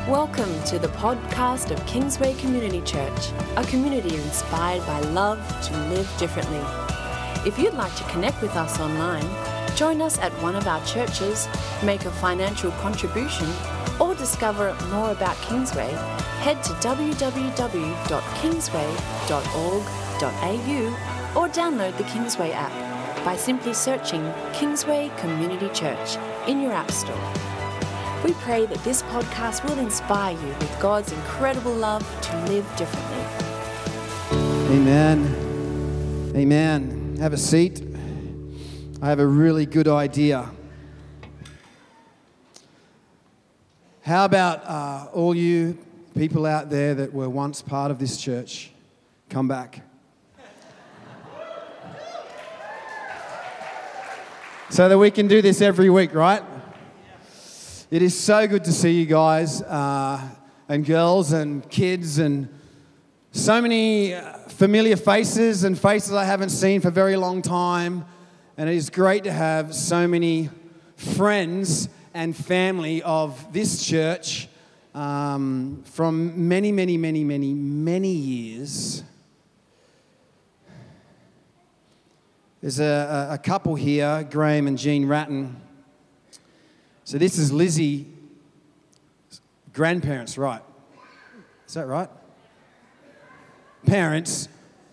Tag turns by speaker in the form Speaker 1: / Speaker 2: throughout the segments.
Speaker 1: Welcome to the podcast of Kingsway Community Church, a community inspired by love to live differently. If you'd like to connect with us online, join us at one of our churches, make a financial contribution, or discover more about Kingsway, head to www.kingsway.org.au or download the Kingsway app by simply searching Kingsway Community Church in your app store. We pray that this podcast will inspire you with God's incredible love to live differently.
Speaker 2: Amen. Amen. Have a seat. I have a really good idea. How about all you people out there that were once part of this church, come back. So that we can do this every week, right? It is so good to see you guys and girls and kids and so many familiar faces and faces I haven't seen for a very long time. And it is great to have so many friends and family of this church from many years. There's a couple here, Graham and Jean Ratton. So this is Lizzie's grandparents, right? Is that right? Parents.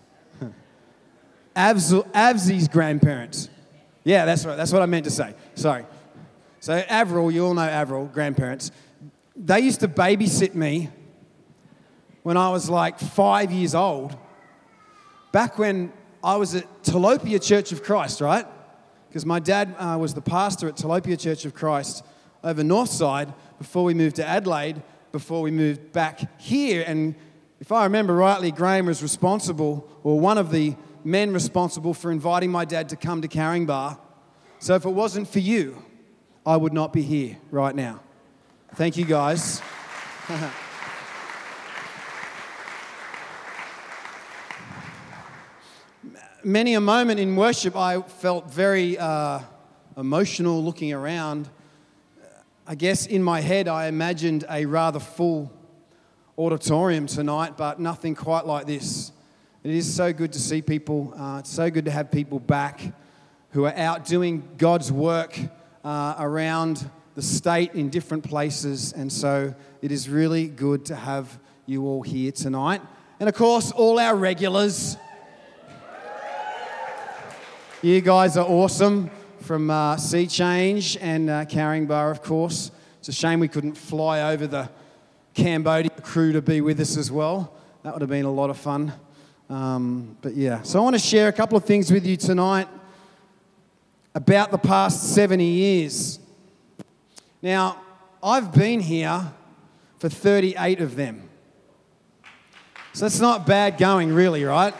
Speaker 2: Avsie's grandparents. Yeah, that's right. That's what I meant to say. Sorry. So Avril, you all know Avril, grandparents. They used to babysit me when I was like 5 years old. Back when I was at Telopia Church of Christ, right? Because my dad was the pastor at Telopia Church of Christ over Northside before we moved to Adelaide, before we moved back here. And if I remember rightly, Graham was responsible, or one of the men responsible for inviting my dad to come to Caringbah. So if it wasn't for you, I would not be here right now. Thank you, guys. Many a moment in worship, I felt very emotional looking around. I guess in my head, I imagined a rather full auditorium tonight, but nothing quite like this. It is so good to see people. It's so good to have people back who are out doing God's work around the state in different places. And so it is really good to have you all here tonight. And of course, all our regulars. You guys are awesome from Sea Change and Caringbah, of course. It's a shame we couldn't fly over the Cambodia crew to be with us as well. That would have been a lot of fun. But yeah, so I want to share a couple of things with you tonight about the past 70 years. Now, I've been here for 38 of them. So that's not bad going, really, right?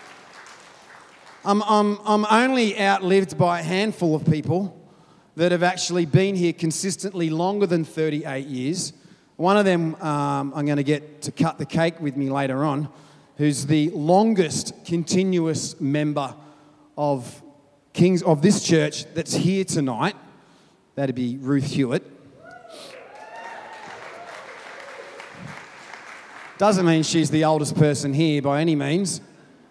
Speaker 2: I'm only outlived by a handful of people that have actually been here consistently longer than 38 years. One of them I'm going to get to cut the cake with me later on, who's the longest continuous member of this church that's here tonight. That'd be Ruth Hewitt. Doesn't mean she's the oldest person here by any means.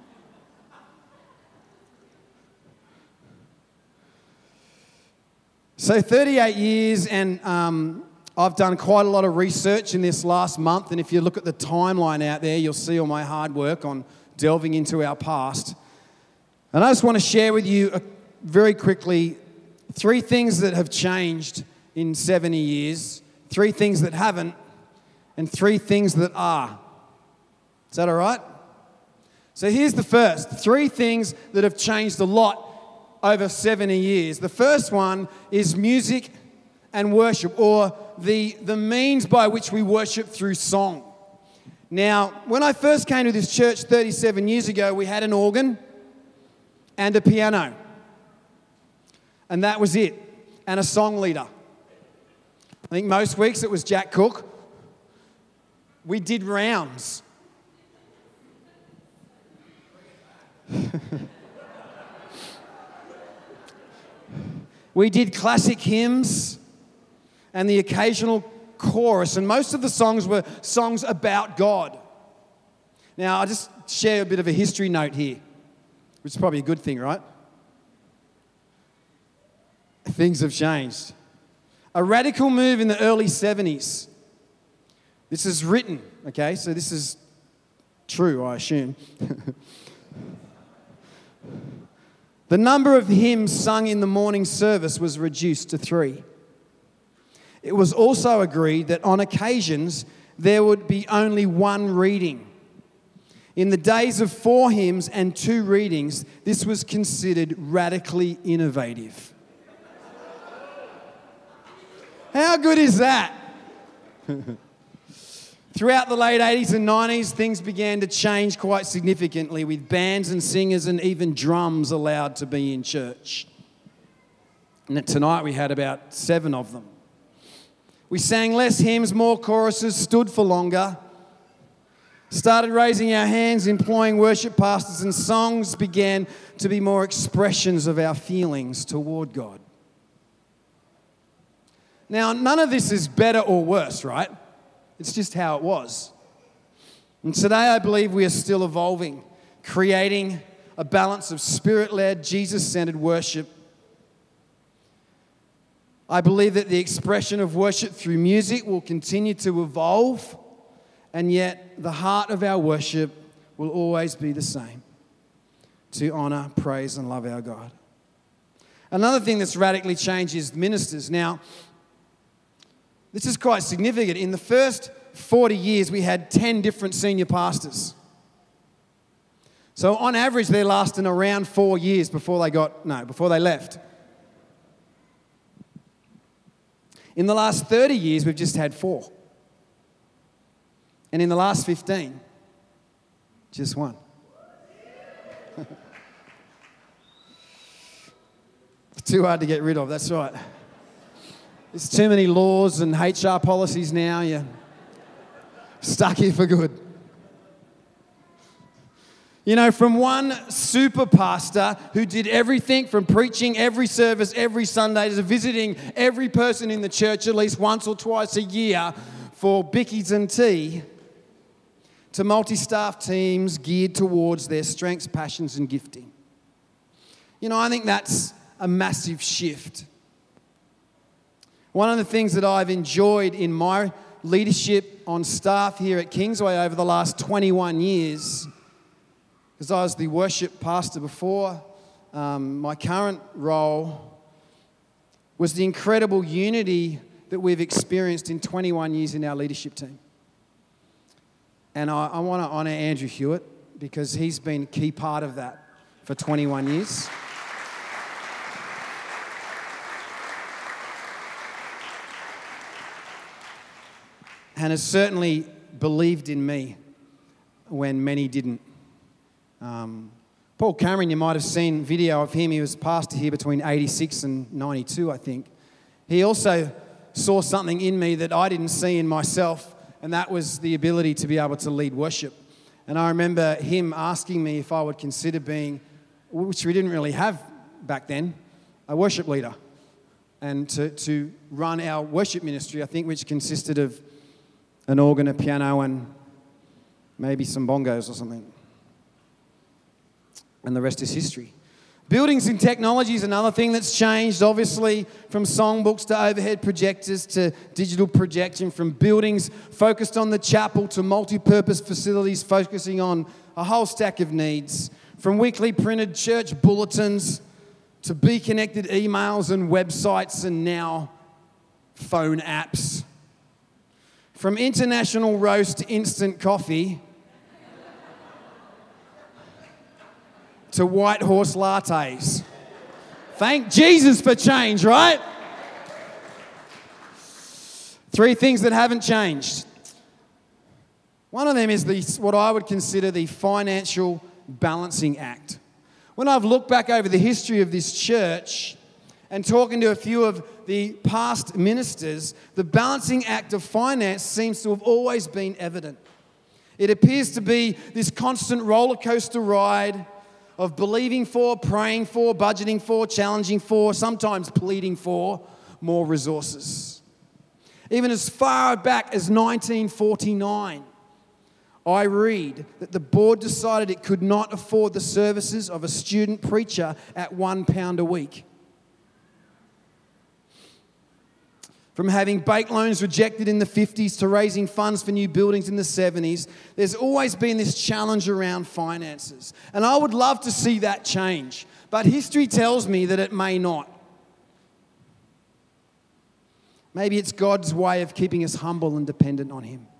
Speaker 2: So 38 years, and I've done quite a lot of research in this last month, and if you look at the timeline out there, you'll see all my hard work on delving into our past. And I just want to share with you very quickly 3 things that have changed in 70 years, 3 things that haven't, and 3 things that are. Is that all right? So here's the first. 3 things that have changed a lot over 70 years. The first one is music and worship, or the means by which we worship through song. Now, when I first came to this church 37 years ago, we had an organ and a piano. And that was it. And a song leader. I think most weeks it was Jack Cook. We did rounds. We did classic hymns and the occasional chorus, and most of the songs were songs about God. Now, I'll just share a bit of a history note here, which is probably a good thing, right? Things have changed. A radical move in the early 70s. This is written, okay, so this is true, I assume. The number of hymns sung in the morning service was reduced to 3. It was also agreed that on occasions there would be only 1 reading. In the days of 4 hymns and 2 readings, this was considered radically innovative. How good is that? Throughout the late 80s and 90s, things began to change quite significantly, with bands and singers and even drums allowed to be in church. And tonight we had about 7 of them. We sang less hymns, more choruses, stood for longer, started raising our hands, employing worship pastors, and songs began to be more expressions of our feelings toward God. Now, none of this is better or worse, right? It's just how it was. And today I believe we are still evolving, creating a balance of spirit-led, Jesus-centered worship. I believe that the expression of worship through music will continue to evolve, and yet the heart of our worship will always be the same: to honor, praise, and love our God. Another thing that's radically changed is ministers. Now, this is quite significant. In the first 40 years, we had 10 different senior pastors. So on average, they're lasting around 4 years before they left. In the last 30 years, we've just had 4. And in the last 15, just 1. Too hard to get rid of, that's right. There's too many laws and HR policies now. You're stuck here for good. You know, from one super pastor who did everything from preaching every service every Sunday to visiting every person in the church at least once or twice a year for bickies and tea, to multi-staff teams geared towards their strengths, passions, and gifting. You know, I think that's a massive shift. One of the things that I've enjoyed in my leadership on staff here at Kingsway over the last 21 years, because I was the worship pastor before my current role, was the incredible unity that we've experienced in 21 years in our leadership team. And I want to honour Andrew Hewitt, because he's been a key part of that for 21 years. And has certainly believed in me when many didn't. Paul Cameron, you might have seen video of him. He was pastor here between 86 and 92, I think. He also saw something in me that I didn't see in myself, and that was the ability to be able to lead worship. And I remember him asking me if I would consider being, which we didn't really have back then, a worship leader, and to run our worship ministry, I think, which consisted of an organ, a piano, and maybe some bongos or something. And the rest is history. Buildings and technology is another thing that's changed, obviously, from songbooks to overhead projectors to digital projection, from buildings focused on the chapel to multi-purpose facilities focusing on a whole stack of needs, from weekly printed church bulletins to be-connected emails and websites, and now phone apps. From international roast to instant coffee to white horse lattes. Thank Jesus for change, right? 3 things that haven't changed. One of them is what I would consider the financial balancing act. When I've looked back over the history of this church and talking to a few of the past ministers, the balancing act of finance seems to have always been evident. It appears to be this constant roller coaster ride of believing for, praying for, budgeting for, challenging for, sometimes pleading for more resources. Even as far back as 1949, I read that the board decided it could not afford the services of a student preacher at £1 a week. From having bank loans rejected in the 50s to raising funds for new buildings in the 70s, there's always been this challenge around finances. And I would love to see that change, but history tells me that it may not. Maybe it's God's way of keeping us humble and dependent on Him.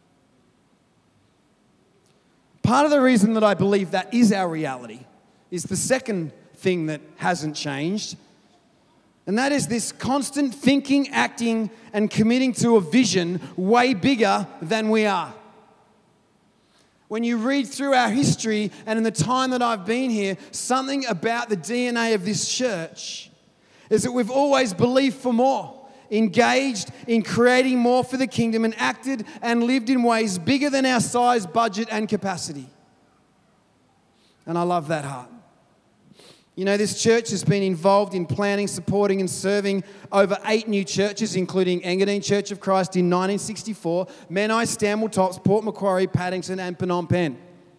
Speaker 2: Part of the reason that I believe that is our reality is the second thing that hasn't changed, and that is this constant thinking, acting, and committing to a vision way bigger than we are. When you read through our history and in the time that I've been here, something about the DNA of this church is that we've always believed for more, engaged in creating more for the kingdom, and acted and lived in ways bigger than our size, budget, and capacity. And I love that heart. You know, this church has been involved in planning, supporting, and serving over 8 new churches, including Engadine Church of Christ in 1964, Menai, Stanwell Tops, Port Macquarie, Paddington, and Phnom Penh.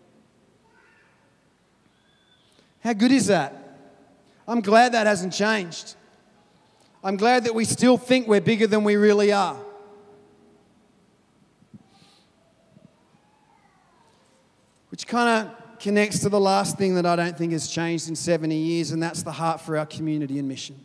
Speaker 2: How good is that? I'm glad that hasn't changed. I'm glad that we still think we're bigger than we really are. Which kind of connects to the last thing that I don't think has changed in 70 years, and that's the heart for our community and mission.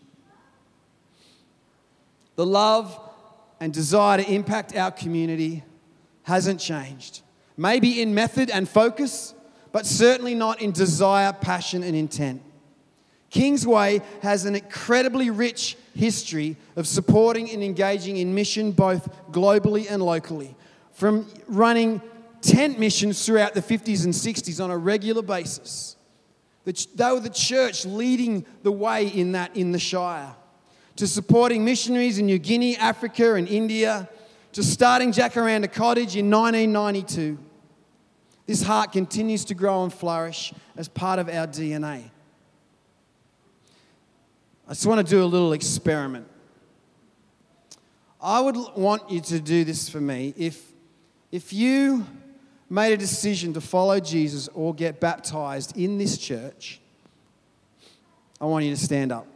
Speaker 2: The love and desire to impact our community hasn't changed. Maybe in method and focus, but certainly not in desire, passion, and intent. Kingsway has an incredibly rich history of supporting and engaging in mission both globally and locally. From running tent missions throughout the 50s and 60s on a regular basis. They were the church leading the way in that in the Shire. To supporting missionaries in New Guinea, Africa and India. To starting Jacaranda Cottage in 1992. This heart continues to grow and flourish as part of our DNA. I just want to do a little experiment. I would want you to do this for me. If you made a decision to follow Jesus or get baptized in this church, I want you to stand up.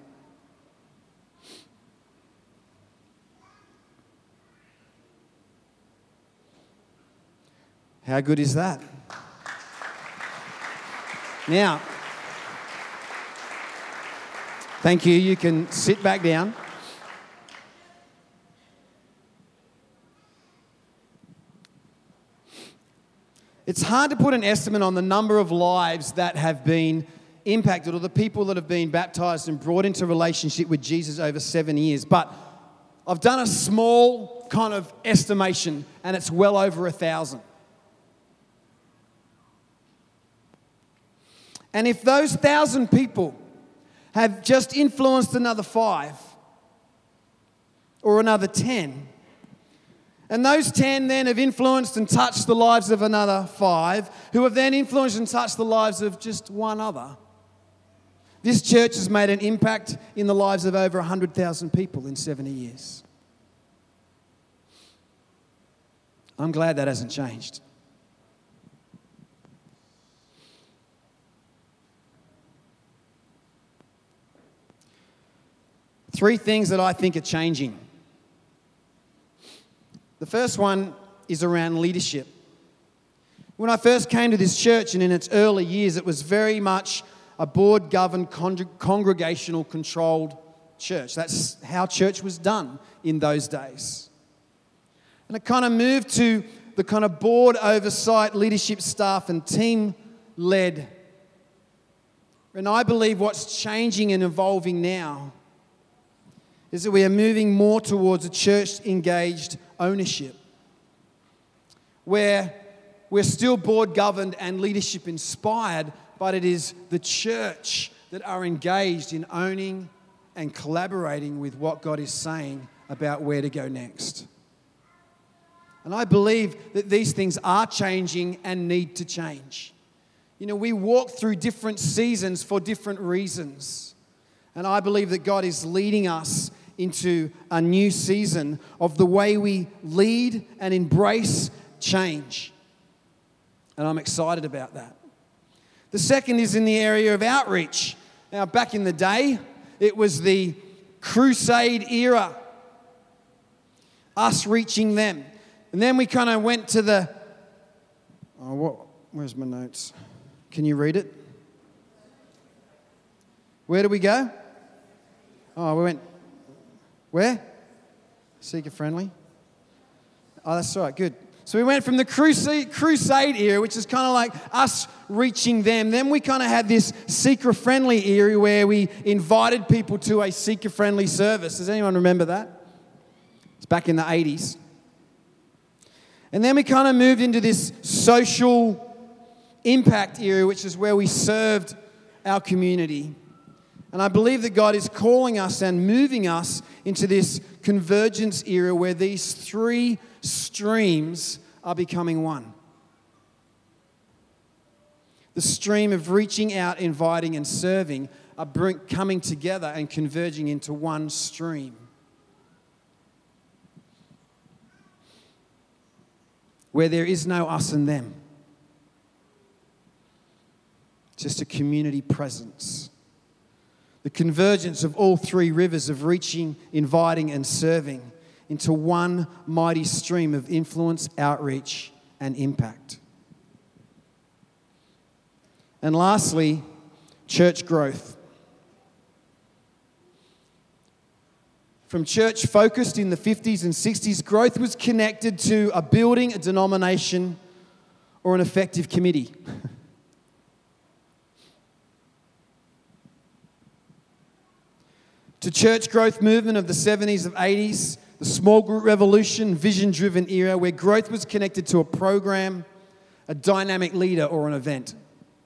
Speaker 2: How good is that? Now, thank you. You can sit back down. It's hard to put an estimate on the number of lives that have been impacted or the people that have been baptized and brought into relationship with Jesus over 7 years. But I've done a small kind of estimation, and it's well over 1,000. And if those 1,000 people have just influenced another 5 or another 10, and those 10 then have influenced and touched the lives of another 5, who have then influenced and touched the lives of just one other, this church has made an impact in the lives of over 100,000 people in 70 years. I'm glad that hasn't changed. Three things that I think are changing. The first one is around leadership. When I first came to this church and in its early years, it was very much a board-governed, congregational controlled church. That's how church was done in those days. And it kind of moved to the kind of board oversight, leadership staff and team-led. And I believe what's changing and evolving now is that we are moving more towards a church-engaged ownership, where we're still board-governed and leadership-inspired, but it is the church that are engaged in owning and collaborating with what God is saying about where to go next. And I believe that these things are changing and need to change. You know, we walk through different seasons for different reasons. And I believe that God is leading us into a new season of the way we lead and embrace change. And I'm excited about that. The second is in the area of outreach. Now, back in the day, it was the crusade era, us reaching them. And then we kind of went to the, where's my notes? Can you read it? Where do we go? Oh, we went, where? Seeker friendly. Oh, that's right, good. So we went from the crusade era, which is kind of like us reaching them. Then we kind of had this seeker-friendly era where we invited people to a seeker-friendly service. Does anyone remember that? It's back in the 80s. And then we kind of moved into this social impact era, which is where we served our community. And I believe that God is calling us and moving us into this convergence era where these three streams are becoming one. The stream of reaching out, inviting, and serving are coming together and converging into one stream. Where there is no us and them. Just a community presence. The convergence of all three rivers of reaching, inviting, and serving into one mighty stream of influence, outreach, and impact. And lastly, church growth. From church focused in the 50s and 60s, growth was connected to a building, a denomination, or an effective committee. To church growth movement of the 70s and 80s, the small group revolution, vision-driven era where growth was connected to a program, a dynamic leader, or an event.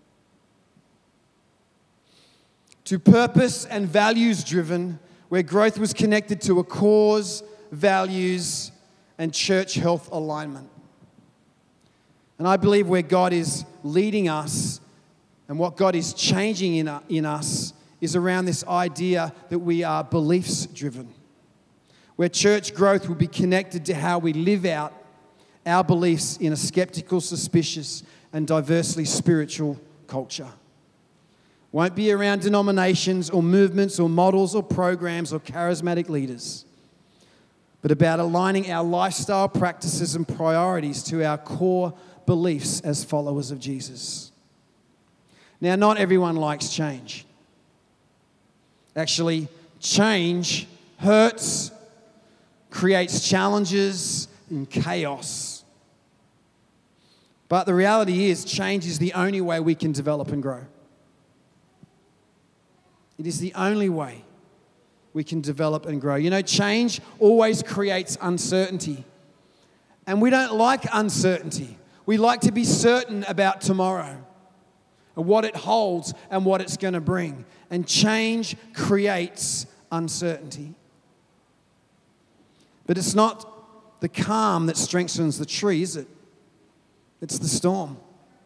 Speaker 2: To purpose and values-driven, where growth was connected to a cause, values, and church health alignment. And I believe where God is leading us and what God is changing in us is around this idea that we are beliefs-driven. Where church growth will be connected to how we live out our beliefs in a skeptical, suspicious, and diversely spiritual culture. Won't be around denominations or movements or models or programs or charismatic leaders, but about aligning our lifestyle practices and priorities to our core beliefs as followers of Jesus. Now, not everyone likes change. Actually, change hurts, creates challenges and chaos. But the reality is, change is the only way we can develop and grow. It is the only way we can develop and grow. You know, change always creates uncertainty. And we don't like uncertainty. We like to be certain about tomorrow and what it holds and what it's going to bring. And change creates uncertainty. But it's not the calm that strengthens the tree, is it? It's the storm.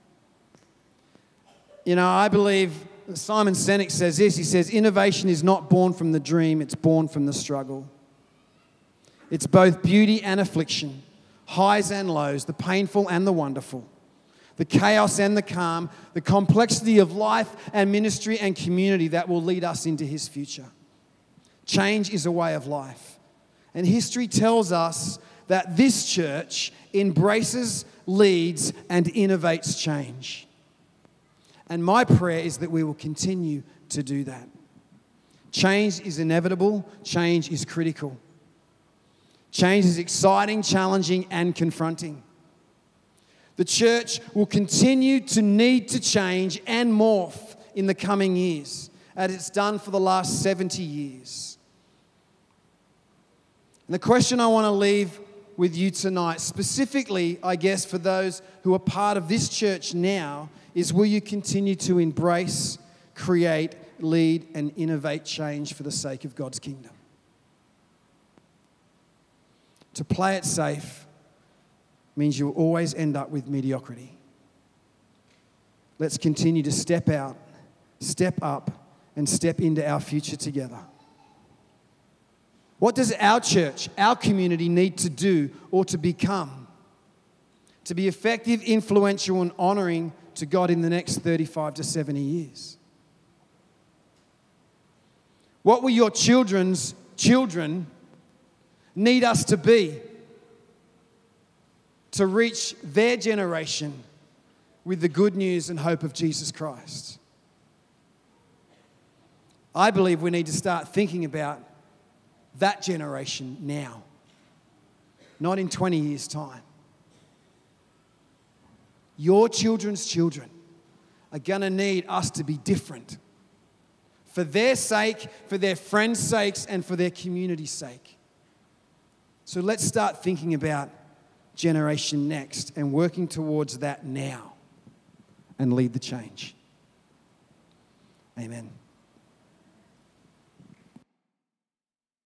Speaker 2: You know, I believe Simon Sinek says this. He says, innovation is not born from the dream, it's born from the struggle. It's both beauty and affliction, highs and lows, the painful and the wonderful, the chaos and the calm, the complexity of life and ministry and community that will lead us into his future. Change is a way of life. And history tells us that this church embraces, leads, and innovates change. And my prayer is that we will continue to do that. Change is inevitable. Change is critical. Change is exciting, challenging, and confronting. The church will continue to need to change and morph in the coming years, as it's done for the last 70 years. And the question I want to leave with you tonight, specifically, I guess, for those who are part of this church now, is will you continue to embrace, create, lead, and innovate change for the sake of God's kingdom? To play it safe means you will always end up with mediocrity. Let's continue to step out, step up, and step into our future together. What does our church, our community need to do or to become to be effective, influential, and honoring to God in the next 35 to 70 years? What will your children's children need us to be to reach their generation with the good news and hope of Jesus Christ? I believe we need to start thinking about that generation now, not in 20 years' time. Your children's children are going to need us to be different for their sake, for their friends' sakes, and for their community's sake. So let's start thinking about Generation Next and working towards that now and lead the change. Amen.